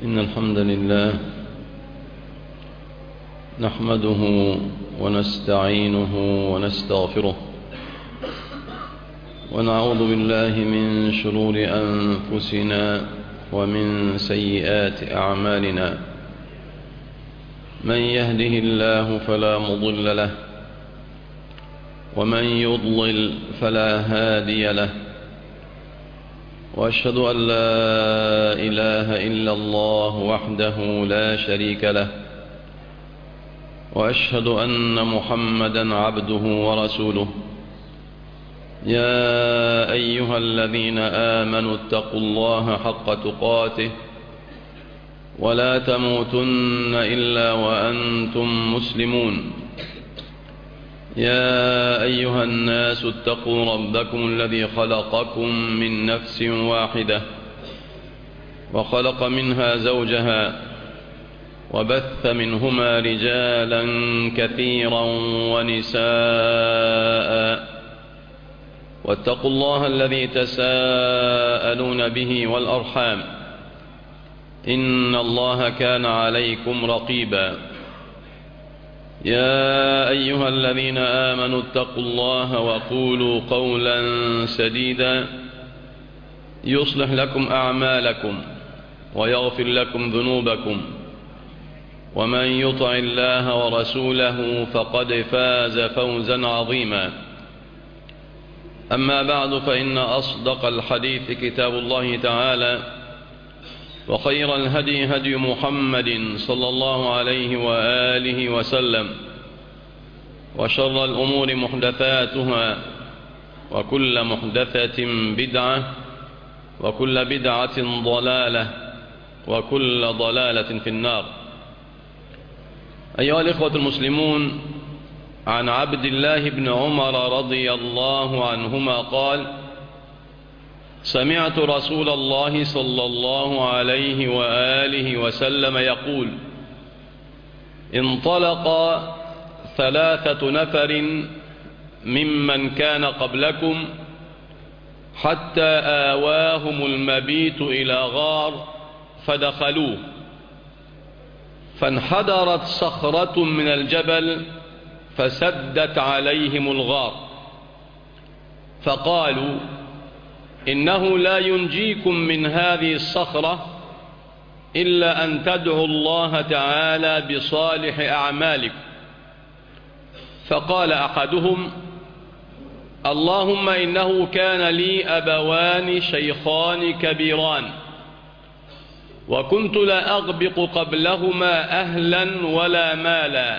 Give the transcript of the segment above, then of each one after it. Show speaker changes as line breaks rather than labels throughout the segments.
إن الحمد لله نحمده ونستعينه ونستغفره ونعوذ بالله من شرور أنفسنا ومن سيئات أعمالنا. من يهده الله فلا مضل له ومن يضلل فلا هادي له، وأشهد أن لا إله إلا الله وحده لا شريك له، وأشهد أن محمدا عبده ورسوله. يا أيها الذين آمنوا اتقوا الله حق تقاته ولا تموتن إلا وأنتم مسلمون. يا أيها الناس اتقوا ربكم الذي خلقكم من نفس واحدة وخلق منها زوجها وبث منهما رجالا كثيرا ونساء، واتقوا الله الذي تساءلون به والأرحام، إن الله كان عليكم رقيبا. يا أيها الذين آمنوا اتقوا الله وقولوا قولا سديدا يصلح لكم أعمالكم ويغفر لكم ذنوبكم، ومن يطع الله ورسوله فقد فاز فوزا عظيما. أما بعد، فإن أصدق الحديث كتاب الله تعالى، وخير الهدي هدي محمد صلى الله عليه وآله وسلم، وشر الأمور محدثاتها، وكل محدثة بدعة، وكل بدعة ضلالة، وكل ضلالة في النار. أيها الإخوة المسلمون، عن عبد الله بن عمر رضي الله عنهما قال: سمعت رسول الله صلى الله عليه وآله وسلم يقول: انطلق 3 نفر ممن كان قبلكم حتى آواهم المبيت إلى غار فدخلوه، فانحدرت صخرة من الجبل فسدت عليهم الغار، فقالوا: إنه لا ينجيكم من هذه الصخرة إلا أن تدعوا الله تعالى بصالح أعمالكم. فقال أحدهم: اللهم إنه كان لي أبوان شيخان كبيران، وكنت لا أغبق قبلهما أهلا ولا مالا،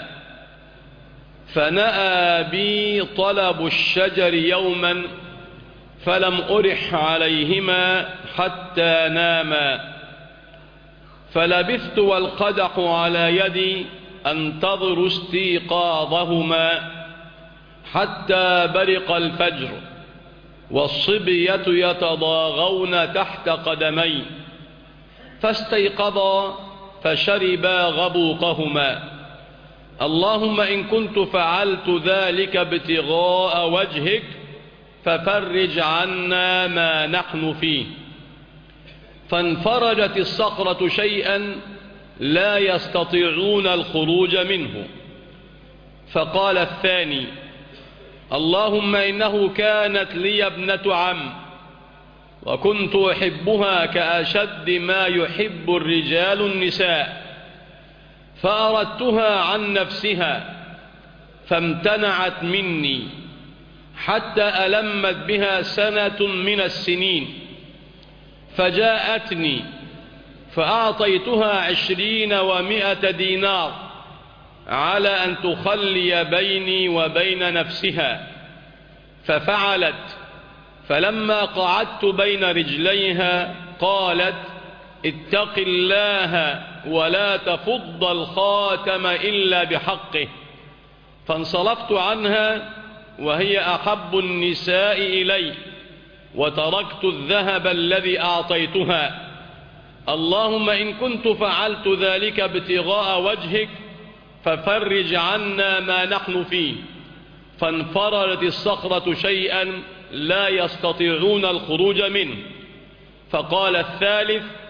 فنأى بي طلب الشجر يوما فلم أرح عليهما حتى ناما، فلبثت والقدح على يدي أنتظر استيقاظهما حتى برق الفجر، والصبية يتضاغون تحت قدمي، فاستيقظا فشربا غبوقهما. اللهم إن كنت فعلت ذلك ابتغاء وجهك ففرج عنا ما نحن فيه. فانفرجت الصخرة شيئا لا يستطيعون الخروج منه. فقال الثاني: اللهم إنه كانت لي ابنة عم، وكنت أحبها كأشد ما يحب الرجال النساء، فأردتها عن نفسها فامتنعت مني حتى ألمت بها سنة من السنين، فجاءتني فأعطيتها 20 و100 دينار على أن تخلي بيني وبين نفسها، ففعلت. فلما قعدت بين رجليها قالت: اتق الله ولا تفض الخاتم إلا بحقه. فانصرفت عنها وهي أحب النساء إلي، وتركت الذهب الذي أعطيتها. اللهم إن كنت فعلت ذلك ابتغاء وجهك ففرج عنا ما نحن فيه. فانفرجت الصخرة شيئا لا يستطيعون الخروج منه. فقال الثالث: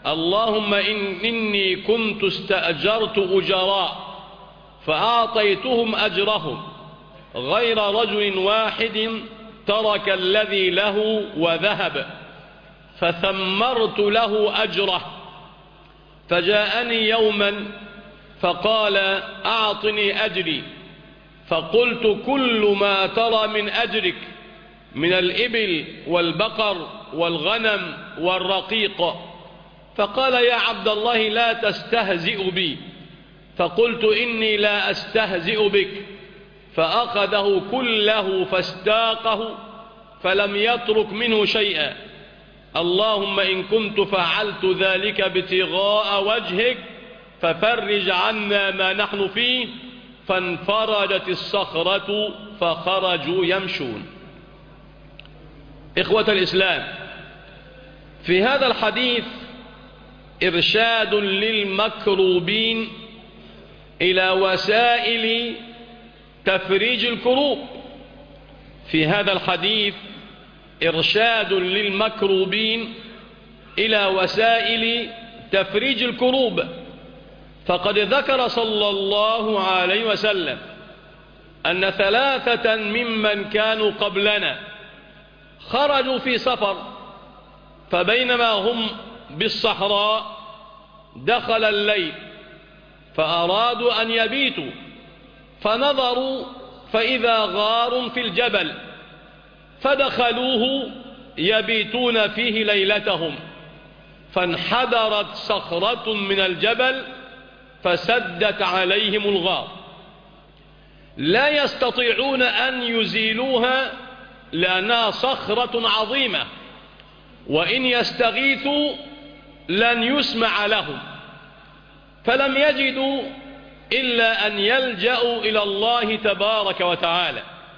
اللهم إني كنت استأجرت أجراء فأعطيتهم أجرهم غير رجل واحد ترك الذي له وذهب فثمرت له أجره. فجاءني يوما فقال أعطني أجري، فقلت كل ما ترى من أجرك من الإبل والبقر والغنم والرقيق. فقال يا عبد الله لا تستهزئ بي. فقلت إني لا أستهزئ بك. فأخذه كله فاستاقه فلم يترك منه شيئا. اللهم إن كنت فعلت ذلك ابتغاء وجهك ففرج عنا ما نحن فيه. فانفرجت الصخرة فخرجوا يمشون. إخوة الإسلام، في هذا الحديث إرشاد للمكروبين إلى وسائل تفريج الكروب. في هذا الحديث إرشاد للمكروبين إلى وسائل تفريج الكروب. فقد ذكر صلى الله عليه وسلم أن 3 ممن كانوا قبلنا خرجوا في سفر، فبينما هم بالصحراء دخل الليل فأرادوا أن يبيتوا، فنظروا فإذا غار في الجبل فدخلوه يبيتون فيه ليلتهم، فانحدرت صخرة من الجبل فسدت عليهم الغار، لا يستطيعون أن يزيلوها لأنها صخرة عظيمة، وإن يستغيثوا لن يسمع لهم، فلم يجدوا إلا أن يلجأوا إلى الله تبارك وتعالى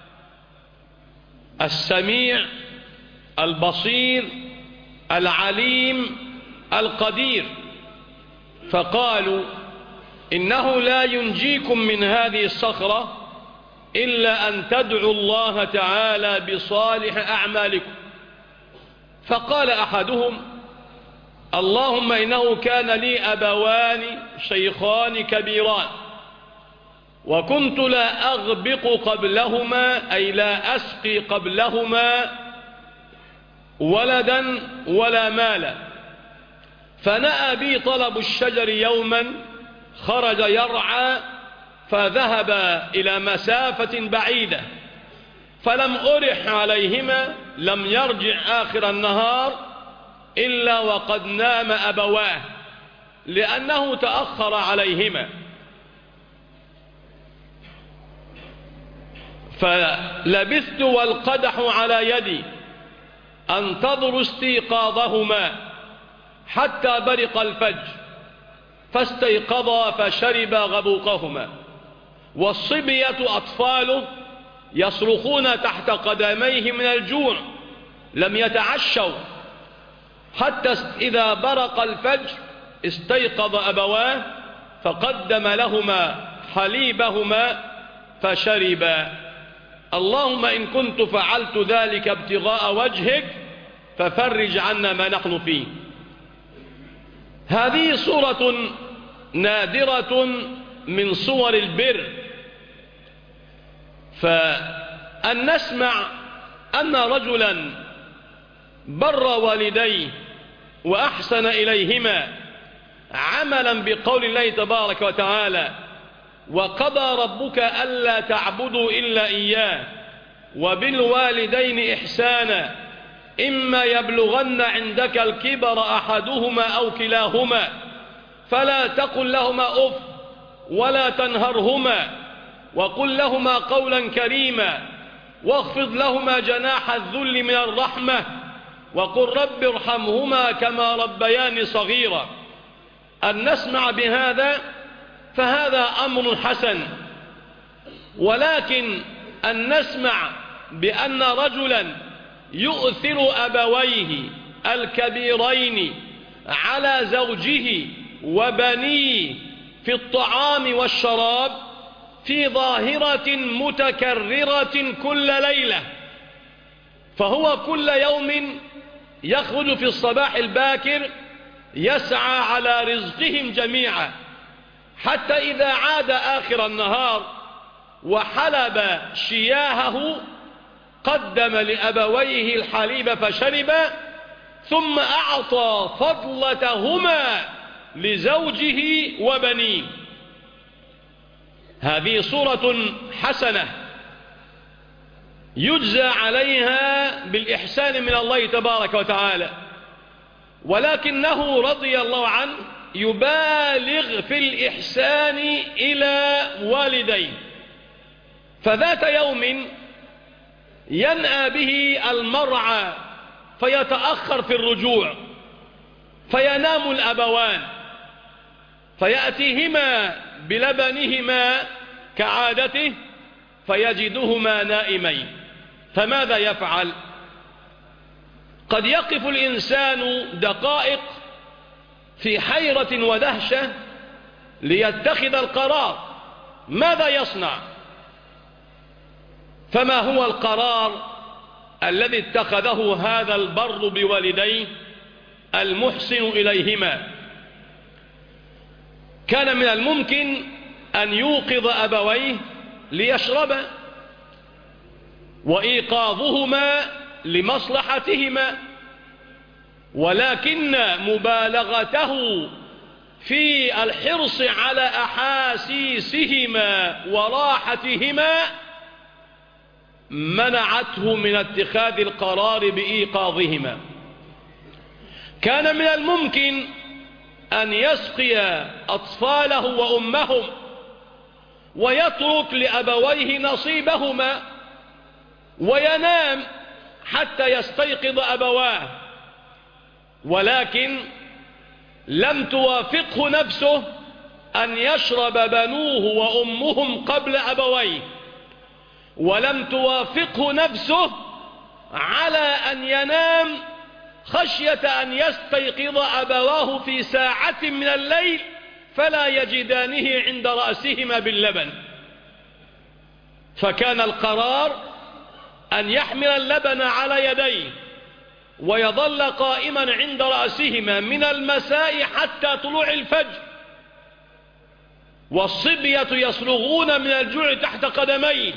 السميع البصير العليم القدير. فقالوا إنه لا ينجيكم من هذه الصخرة إلا أن تدعوا الله تعالى بصالح أعمالكم. فقال أحدهم اللهم إنه كان لي أبوان شيخان كبيران وكنت لا أغبق قبلهما، أي لا أسقي قبلهما ولدا ولا مالا، فنأى بي طلب الشجر يوما، خرج يرعى فذهب إلى مسافة بعيدة، فلم أرح عليهما، لم يرجع آخر النهار إلا وقد نام أبواه لأنه تأخر عليهما. فلبثت والقدح على يدي أنتظر استيقاظهما حتى برق الفجر، فاستيقظا فشربا غبوقهما، والصبية أطفاله يصرخون تحت قدميه من الجوع، لم يتعشوا، حتى إذا برق الفجر استيقظ أبواه فقدم لهما حليبهما فشربا. اللهم إن كنت فعلت ذلك ابتغاء وجهك ففرج عنا ما نحن فيه. هذه صورة نادرة من صور البر، فأن نسمع أن رجلا بر والديه وأحسن إليهما عملا بقول الله تبارك وتعالى وقضى ربك ألا تعبدوا إلا إياه وبالوالدين إحسانا إما يبلغن عندك الكبر أحدهما أو كلاهما فلا تقل لهما أف ولا تنهرهما وقل لهما قولا كريما واخفض لهما جناح الذل من الرحمة وقل رب ارحمهما كما ربياني صغيرا. أن نسمع بهذا فهذا أمر حسن، ولكن أن نسمع بأن رجلا يؤثر أبويه الكبيرين على زوجه وبنيه في الطعام والشراب في ظاهرة متكررة كل ليلة، فهو كل يوم يخرج في الصباح الباكر يسعى على رزقهم جميعا، حتى إذا عاد آخر النهار وحلب شياهه قدم لأبويه الحليب فشرب، ثم أعطى فضلتهما لزوجه وبنيه. هذه صورة حسنة يجزى عليها بالإحسان من الله تبارك وتعالى، ولكنه رضي الله عنه يبالغ في الإحسان إلى والديه. فذات يوم ينأى به المرعى فيتأخر في الرجوع، فينام الأبوان، فيأتيهما بلبنهما كعادته فيجدهما نائمين. فماذا يفعل؟ قد يقف الإنسان دقائق في حيرة ودهشة ليتخذ القرار، ماذا يصنع؟ فما هو القرار الذي اتخذه هذا البر بوالديه المحسن إليهما؟ كان من الممكن أن يوقظ أبويه ليشربا، وإيقاظهما لمصلحتهما، ولكن مبالغته في الحرص على أحاسيسهما وراحتهما منعته من اتخاذ القرار بإيقاظهما. كان من الممكن أن يسقي أطفاله وأمهم ويترك لأبويه نصيبهما وينام حتى يستيقظ أبواه، ولكن لم توافقه نفسه أن يشرب بنوه وأمهم قبل أبويه، ولم توافقه نفسه على أن ينام خشية أن يستيقظ أبواه في ساعة من الليل فلا يجدانه عند رأسهما باللبن. فكان القرار أن يحمل اللبن على يديه ويظل قائما عند رأسهما من المساء حتى طلوع الفجر، والصبية يصرخون من الجوع تحت قدميه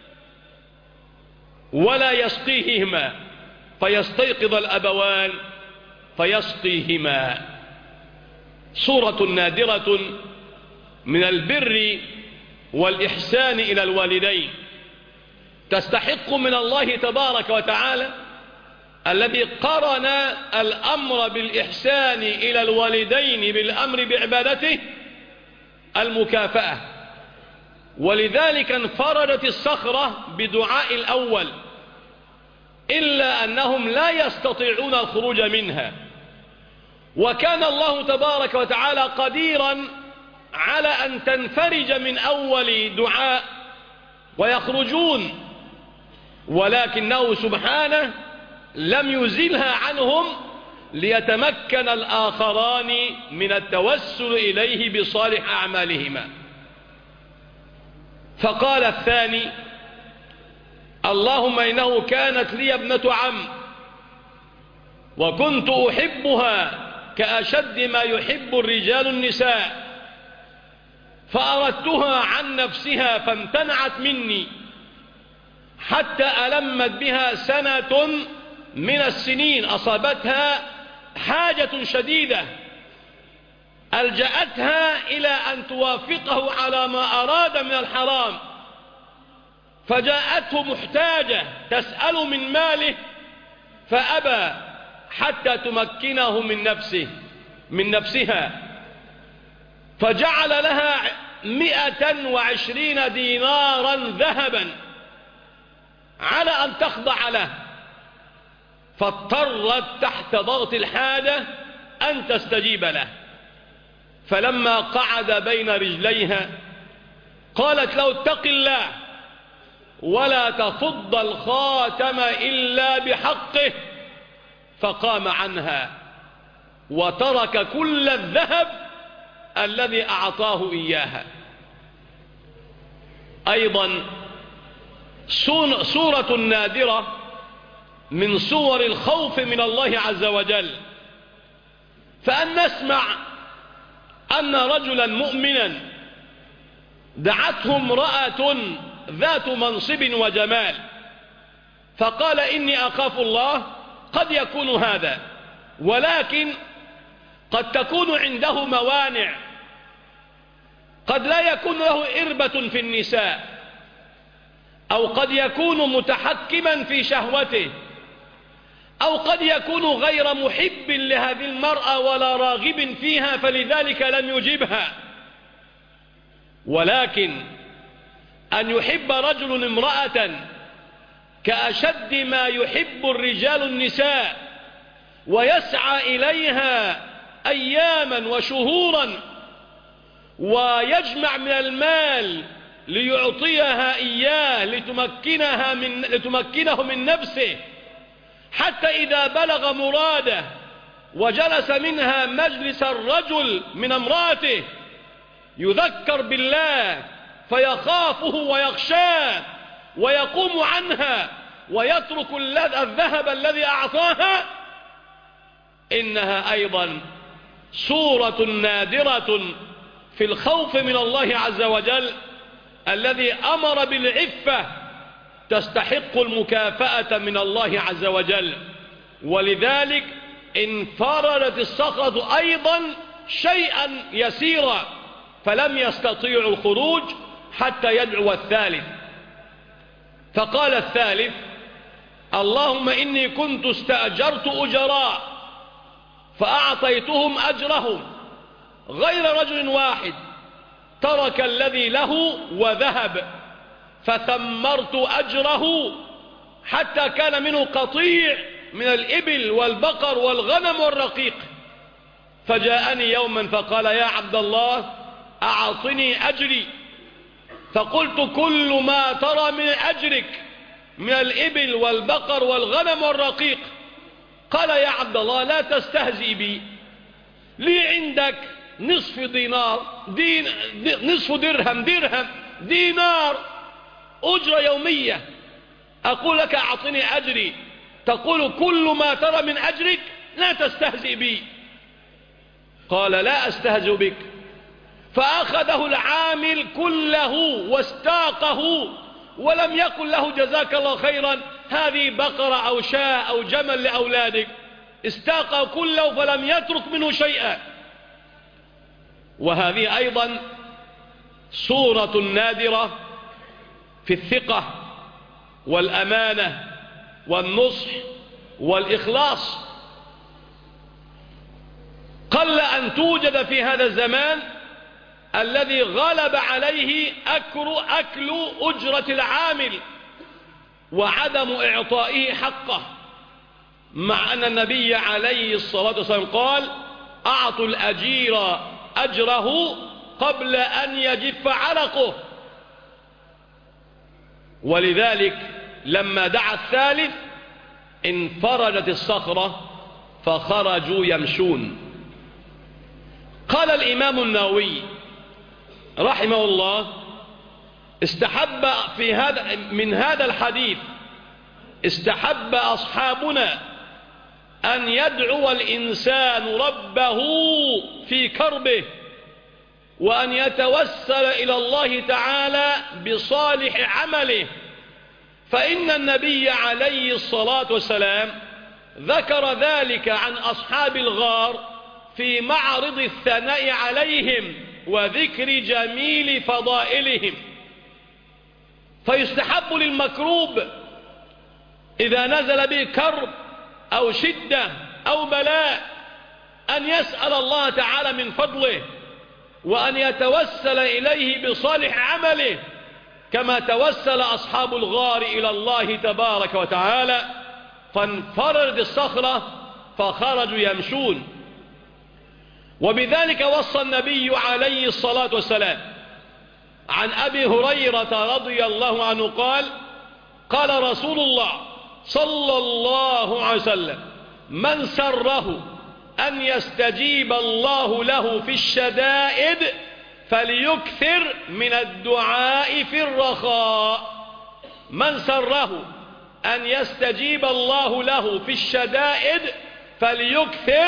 ولا يسقيهما، فيستيقظ الأبوان فيسقيهما. صورة نادرة من البر والإحسان إلى الوالدين تستحق من الله تبارك وتعالى الذي قرن الأمر بالإحسان إلى الوالدين بالأمر بعبادته المكافأة. ولذلك انفردت الصخرة بدعاء الأول، إلا أنهم لا يستطيعون الخروج منها، وكان الله تبارك وتعالى قديرا على أن تنفرج من أول دعاء ويخرجون، ولكنه سبحانه لم يزلها عنهم ليتمكن الآخران من التوسل إليه بصالح أعمالهما. فقال الثاني: اللهم إنه كانت لي ابنة عم وكنت أحبها كأشد ما يحب الرجال النساء، فأردتها عن نفسها فامتنعت مني حتى ألمت بها سنة من السنين، أصابتها حاجة شديدة ألجأتها إلى أن توافقه على ما أراد من الحرام، فجاءته محتاجة تسأل من ماله فأبى حتى تمكنه من نفسها، فجعل لها 120 دينارا ذهبا على أن تخضع له، فاضطرت تحت ضغط الحاجة أن تستجيب له. فلما قعد بين رجليها قالت له: اتق الله ولا تفض الخاتم إلا بحقه، فقام عنها وترك كل الذهب الذي أعطاه إياها. أيضا سورة نادرة من صور الخوف من الله عز وجل فأن نسمع أن رجلا مؤمنا دعته امرأة ذات منصب وجمال فقال إني أخاف الله، قد يكون هذا، ولكن قد تكون عنده موانع، قد لا يكون له إربة في النساء، أو قد يكون متحكما في شهوته، أو قد يكون غير محب لهذه المرأة ولا راغب فيها فلذلك لم يجبها. ولكن أن يحب رجل امرأة كأشد ما يحب الرجال النساء ويسعى إليها أياما وشهورا ويجمع من المال ليعطيها إياه لتمكنه من نفسه، حتى إذا بلغ مراده وجلس منها مجلس الرجل من امرأته يذكر بالله فيخافه ويخشاه ويقوم عنها ويترك الذهب الذي أعطاها، إنها أيضا صورة نادرة في الخوف من الله عز وجل الذي أمر بالعفة تستحق المكافأة من الله عز وجل. ولذلك انفردت الصخرة أيضا شيئا يسيرا فلم يستطيعوا الخروج حتى يدعو الثالث، فقال الثالث: اللهم إني كنت استأجرت أجراء فأعطيتهم أجرهم، غير رجل واحد ترك الذي له وذهب، فثمرت أجره حتى كان منه قطيع من الإبل والبقر والغنم والرقيق. فجاءني يوما فقال: يا عبد الله أعطني أجري. فقلت: كل ما ترى من أجرك من الإبل والبقر والغنم والرقيق. قال: يا عبد الله لا تستهزئ بي، لي عندك نصف دينار، نصف درهم، دينار أجرة يومية، أقول لك أعطني أجري، تقول كل ما ترى من أجرك، لا تستهزئ بي. قال: لا أستهزئ بك. فأخذه العامل كله واستاقه ولم يقل له: جزاك الله خيرا، هذه بقرة أو شاة أو جمل لأولادك. استاقه كله فلم يترك منه شيئا. وهذه أيضا صورة نادرة في الثقة والأمانة والنصح والإخلاص. قل أن توجد في هذا الزمان الذي غلب عليه أكل أجرة العامل وعدم إعطائه حقه، مع أن النبي عليه الصلاة والسلام قال: أعطوا الأجير أجره قبل أن يجف عرقه. ولذلك لما دعا الثالث انفردت الصخرة فخرجوا يمشون. قال الإمام النووي رحمه الله: استحب من هذا الحديث استحب أصحابنا أن يدعو الإنسان ربه في كربه وأن يتوسل إلى الله تعالى بصالح عمله، فإن النبي عليه الصلاة والسلام ذكر ذلك عن أصحاب الغار في معرض الثناء عليهم وذكر جميل فضائلهم. فيستحب للمكروب إذا نزل به كرب أو شدة أو بلاء أن يسأل الله تعالى من فضله وأن يتوسل إليه بصالح عمله، كما توسل أصحاب الغار إلى الله تبارك وتعالى فانفردت الصخرة فخرجوا يمشون. وبذلك وصى النبي عليه الصلاة والسلام عن أبي هريرة رضي الله عنه قال: قال رسول الله صلى الله عليه وسلم: من سره أن يستجيب الله له في الشدائد فليكثر من الدعاء في الرخاء. من سره أن يستجيب الله له في الشدائد فليكثر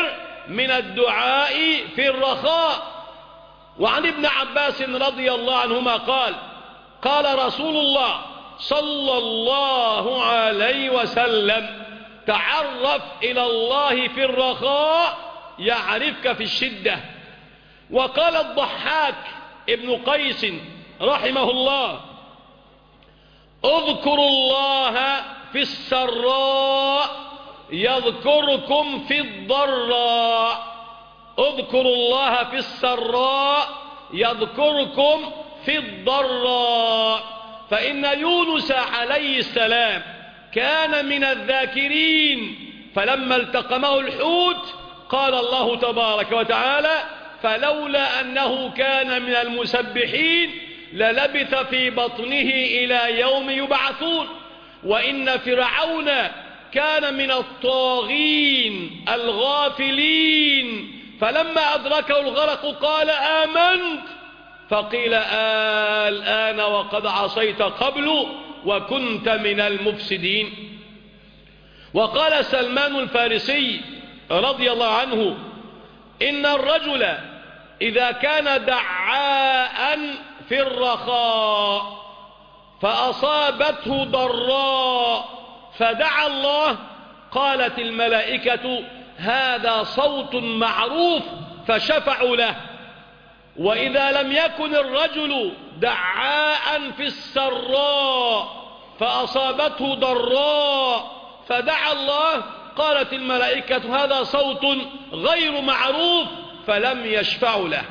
من الدعاء في الرخاء. وعن ابن عباس رضي الله عنهما قال قال رسول الله صلى الله عليه وسلم تعرف إلى الله في الرخاء يعرفك في الشدة. وقال الضحاك ابن قيس رحمه الله اذكروا الله في السراء يذكركم في الضراء. اذكروا الله في السراء يذكركم في الضراء. فإن يونس عليه السلام كان من الذاكرين، فلما التقمه الحوت قال الله تبارك وتعالى فلولا أنه كان من المسبحين للبث في بطنه إلى يوم يبعثون. وإن فرعون كان من الطاغين الغافلين، فلما أدركه الغرق قال آمنت، فقيل الآن وقد عصيت قبل وكنت من المفسدين. وقال سلمان الفارسي رضي الله عنه إن الرجل إذا كان دعاء في الرخاء فأصابته ضراء فدعا الله قالت الملائكة هذا صوت معروف فشفعوا له. وإذا لم يكن الرجل دعاء في السراء فأصابته ضراء فدعا الله قالت الملائكة هذا صوت غير معروف فلم يشفعوا له.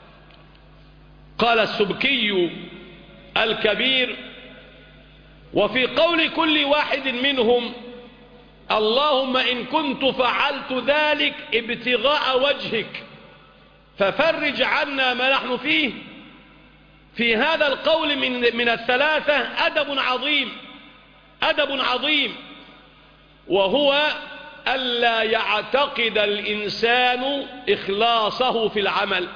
قال السبكي الكبير وفي قول كل واحد منهم اللهم إن كنت فعلت ذلك ابتغاء وجهك ففرج عنا ما نحن فيه، في هذا القول من الثلاثة أدب عظيم، وهو ألا يعتقد الإنسان إخلاصه في العمل.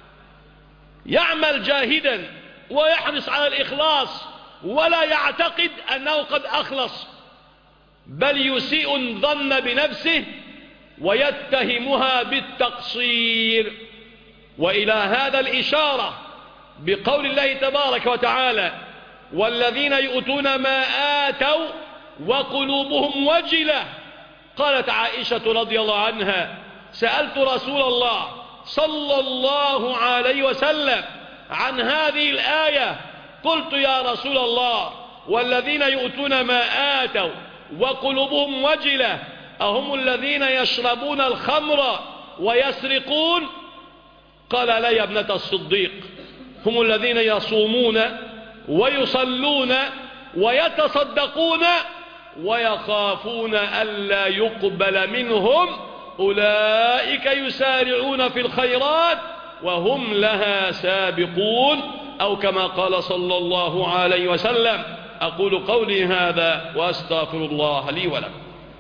يعمل جاهدا ويحرص على الإخلاص ولا يعتقد أنه قد أخلص، بل يسيء الظن بنفسه ويتهمها بالتقصير. وإلى هذا الإشارة بقول الله تبارك وتعالى والذين يؤتون ما آتوا وقلوبهم وجلة. قالت عائشة رضي الله عنها سألت رسول الله صلى الله عليه وسلم عن هذه الآية قلت يا رسول الله والذين يؤتون ما آتوا وقلوبهم وجلة أهم الذين يشربون الخمر ويسرقون؟ قال لا يا ابنة الصديق، هم الذين يصومون ويصلون ويتصدقون ويخافون ألا يقبل منهم أولئك يسارعون في الخيرات وهم لها سابقون، أو كما قال صلى الله عليه وسلم. أقول قولي هذا وأستغفر الله لي ولكم.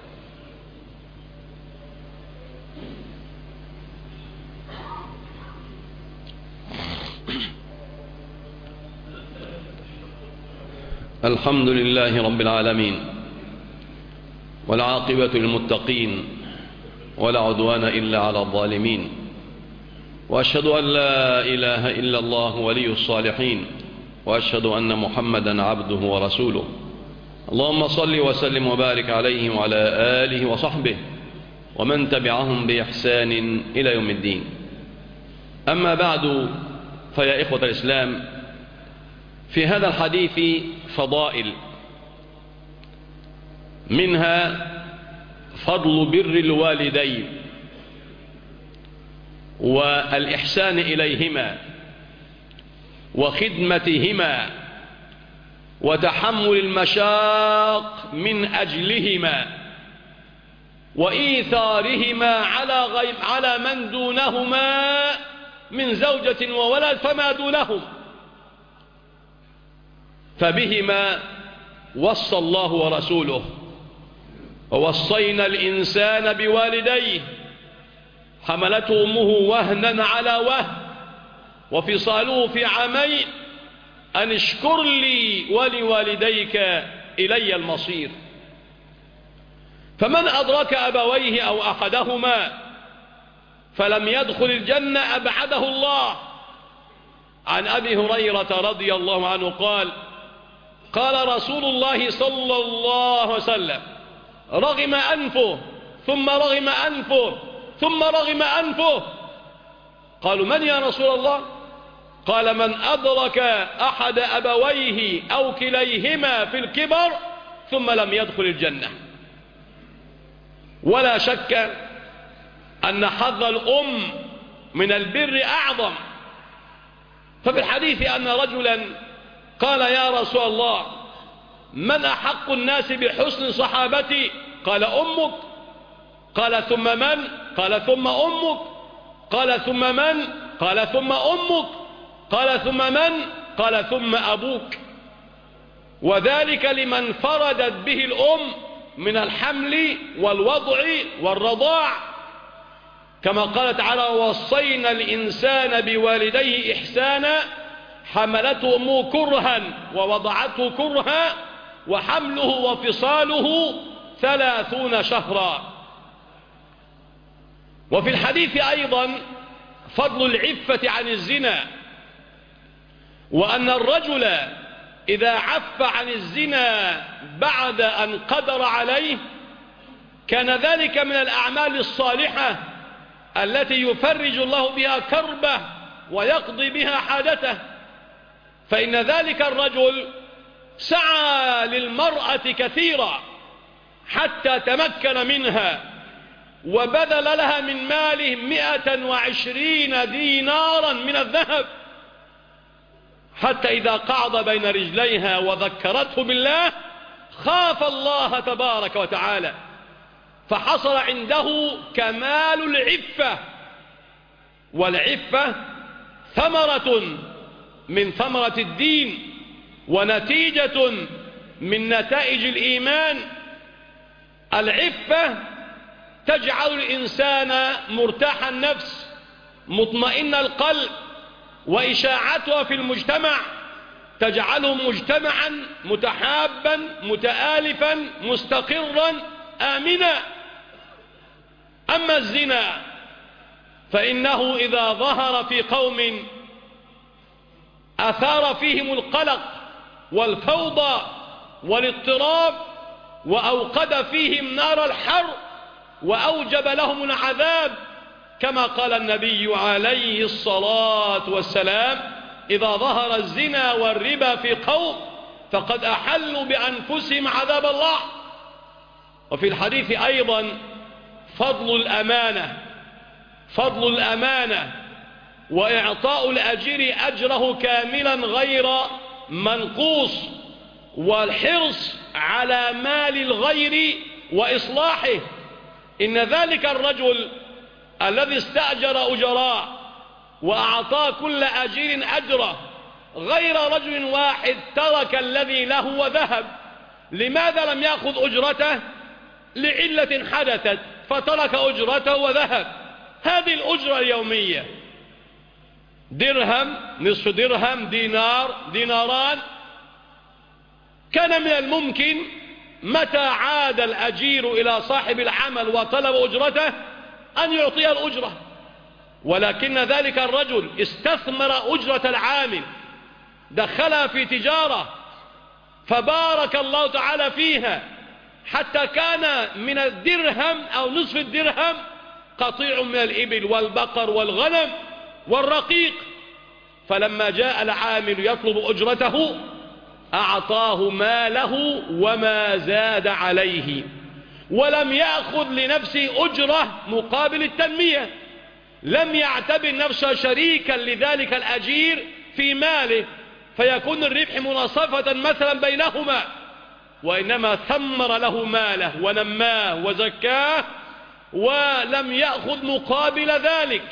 الحمد لله رب العالمين والعاقبة للمتقين ولا عدوان إلا على الظالمين، وأشهد أن لا إله إلا الله ولي الصالحين، وأشهد أن محمدا عبده ورسوله. اللهم صل وسلم وبارك عليه وعلى آله وصحبه ومن تبعهم بإحسان إلى يوم الدين. أما بعد، فيا إخوة الإسلام، في هذا الحديث فضائل، منها فضل بر الوالدين والإحسان إليهما وخدمتهما وتحمل المشاق من أجلهما وإيثارهما على من دونهما من زوجة وولد فما دونهم، فبهما وصى الله ورسوله. ووصينا الإنسان بوالديه حملته أمه وهنا على وهن وفصاله في عامين أن اشكر لي ولوالديك إلي المصير. فمن أدرك أبويه أو أحدهما فلم يدخل الجنة أبعده الله. عن أبي هريرة رضي الله عنه قال قال رسول الله صلى الله عليه وسلم رغم أنفه ثم رغم أنفه ثم رغم أنفه. قالوا من يا رسول الله؟ قال من أدرك أحد أبويه أو كليهما في الكبر ثم لم يدخل الجنة. ولا شك أن حظ الأم من البر أعظم. ففي الحديث أن رجلا قال يا رسول الله من أحق الناس بحسن صحابتي؟ قال أمك. قال ثم من؟ قال ثم أمك. قال ثم من؟ قال ثم أمك. قال ثم من؟ قال ثم أبوك. وذلك لمن فردت به الأم من الحمل والوضع والرضاع، كما قال تعالى ووصينا الإنسان بوالديه إحسانا حملته أمه كرها ووضعته كرها وحمله وفصاله 30 شهرا. وفي الحديث أيضا فضل العفة عن الزنا، وأن الرجل إذا عف عن الزنا بعد أن قدر عليه كان ذلك من الأعمال الصالحة التي يفرج الله بها كربه ويقضي بها حاجته. فإن ذلك الرجل سعى للمرأة كثيرا حتى تمكن منها، وبذل لها من ماله 120 دينارا من الذهب، حتى إذا قعد بين رجليها وذكرته بالله خاف الله تبارك وتعالى، فحصل عنده كمال العفة. والعفة ثمرة من ثمرة الدين ونتيجة من نتائج الإيمان. العفة تجعل الإنسان مرتاح النفس مطمئن القلب، وإشاعتها في المجتمع تجعله مجتمعا متحابا متآلفا مستقرا آمنا. أما الزنا فإنه إذا ظهر في قوم أثار فيهم القلق والفوضى والاضطراب، وأوقد فيهم نار الحرب، وأوجب لهم العذاب، كما قال النبي عليه الصلاة والسلام إذا ظهر الزنا والربا في قوم فقد أحلوا بأنفسهم عذاب الله. وفي الحديث أيضا فضل الأمانة وإعطاء الأجير أجره كاملا غير منقوص، والحرص على مال الغير وإصلاحه. إن ذلك الرجل الذي استأجر أجراء وأعطى كل أجير أجره غير رجل واحد ترك الذي له وذهب. لماذا لم يأخذ أجرته؟ لعلة حدثت فترك أجرته وذهب. هذه الأجرة اليومية درهم، نصف درهم، دينار، ديناران. كان من الممكن متى عاد الأجير إلى صاحب العمل وطلب أجرته أن يعطيه الأجرة، ولكن ذلك الرجل استثمر أجرة العامل، دخلها في تجارة فبارك الله تعالى فيها، حتى كان من الدرهم أو نصف الدرهم قطيع من الإبل والبقر والغنم والرقيق. فلما جاء العامل يطلب أجرته أعطاه ماله وما زاد عليه، ولم يأخذ لنفسه أجرة مقابل التنمية، لم يعتبر نفسه شريكا لذلك الأجير في ماله فيكون الربح مناصفة مثلا بينهما، وإنما ثمر له ماله ونماه وزكاه ولم يأخذ مقابل ذلك.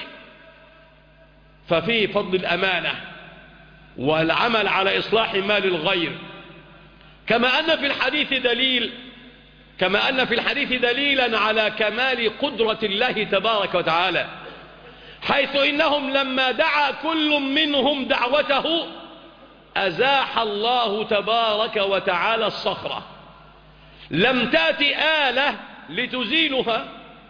ففيه فضل الأمانة والعمل على إصلاح مال الغير. كما أن في الحديث دليلا على كمال قدرة الله تبارك وتعالى، حيث إنهم لما دعا كل منهم دعوته أزاح الله تبارك وتعالى الصخرة. لم تأتي آلة لتزيلها،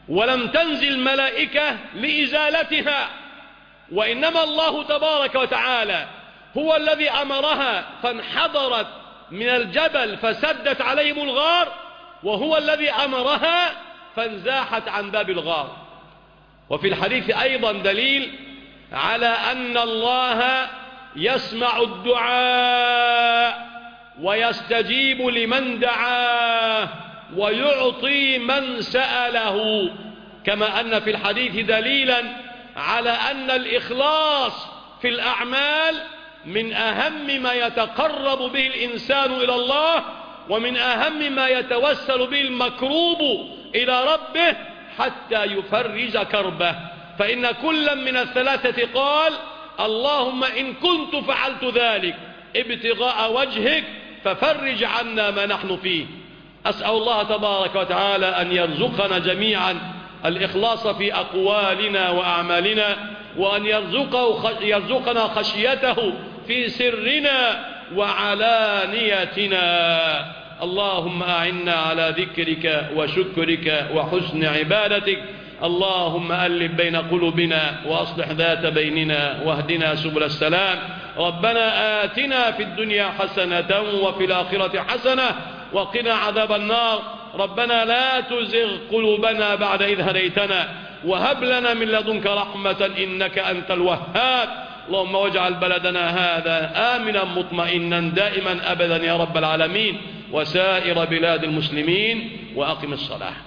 ولم تنزل ملائكة لإزالتها، وإنما الله تبارك وتعالى هو الذي أمرها فانحدرت من الجبل فسدت عليهم الغار، وهو الذي أمرها فانزاحت عن باب الغار. وفي الحديث أيضا دليل على أن الله يسمع الدعاء ويستجيب لمن دعاه ويعطي من سأله، كما أن في الحديث دليلا على أن الإخلاص في الأعمال من أهم ما يتقرب به الإنسان إلى الله، ومن أهم ما يتوسل به المكروب إلى ربه حتى يفرج كربه. فإن كلا من الثلاثة قال: اللهم إن كنت فعلت ذلك ابتغاء وجهك ففرج عنا ما نحن فيه. أسأل الله تبارك وتعالى أن يرزقنا جميعا الإخلاص في أقوالنا وأعمالنا، وأن يرزقنا خشيته في سرنا وعلانيتنا. اللهم أعنا على ذكرك وشكرك وحسن عبادتك. اللهم ألف بين قلوبنا وأصلح ذات بيننا واهدنا سبل السلام. ربنا آتنا في الدنيا حسنة وفي الآخرة حسنة وقنا عذاب النار. ربنا لا تزغ قلوبنا بعد إذ هديتنا وهب لنا من لدنك رحمة إنك أنت الوهاب. اللهم واجعل بلدنا هذا آمنا مطمئنا دائما أبدا يا رب العالمين، وسائر بلاد المسلمين. وأقم الصلاة.